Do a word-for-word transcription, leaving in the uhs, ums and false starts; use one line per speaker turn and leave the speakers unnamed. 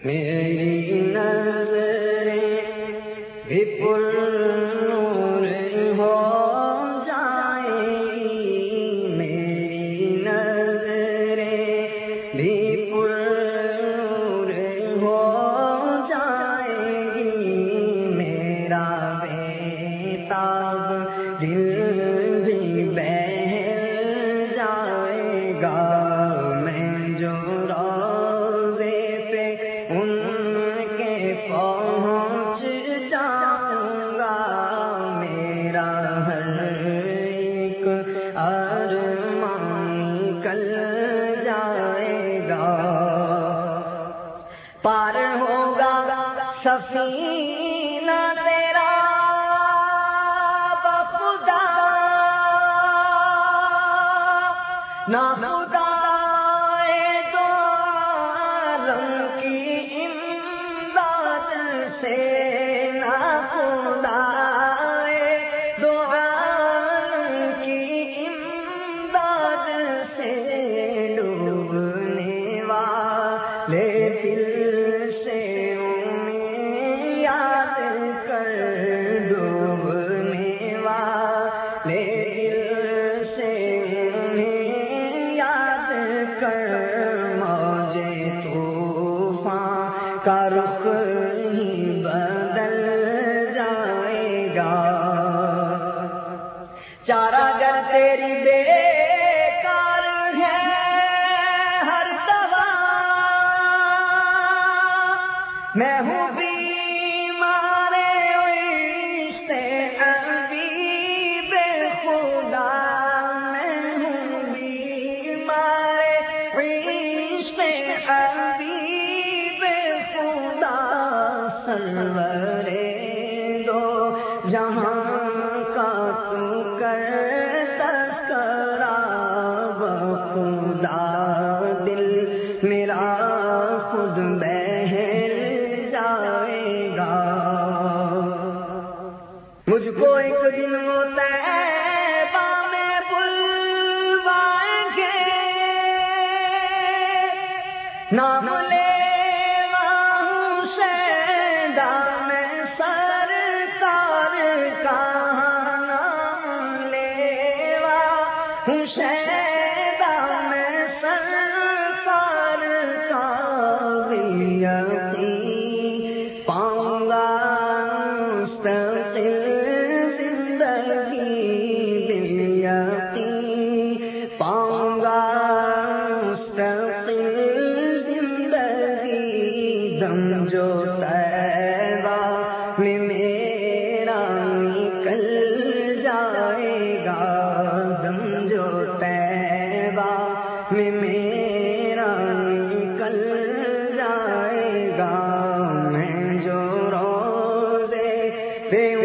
میری نظریں بھی پر نور ہو جائیں گی، میری نظریں بھی پر نور ہو جائیں گی، میرا بیتاب دل بھی بہل جائے گا، میں جو روضے پہ ان کے پہنچ جاؤں گا، میرا ہر ایک ارمان نکل جائے گا، پار ہوگا سفینہ تیرا بخدا، نہ خدا دو عالم کی امداد سے، نہ خدا دو عالم کی امداد سے، ڈوبنے والے دل سے انہیں یاد کر، ڈوبنے والے دل سے انہیں یاد کر، موجے طوفان کا رخ ہی بدل جائے گا، چارہ گر تیری بیکار ہے ہر دوا، میں ہوں بیمار عشق حبیب خدا، میں ہوں بیمار عشق حبیب خدا، سرور دو جہاں کا تو کر تذکرہ بخدا، دل میرا خود بہل جائے گا، مجھ کو ایک دن وہ طیبہ میں بلوائیں گے، نام لیوا ہوں شیدا میں سرکار کا، نام لیوا ہوں شیدا میں سرکار کا، یقین پاؤں گا مستقل زندگی، یقین پاؤں گا مستقل زندگی، دم جو طیبہ میں میرا نکل جائے گا، دم جو طیبہ میں میرا نکل جائے گا، میں جو روضے پہ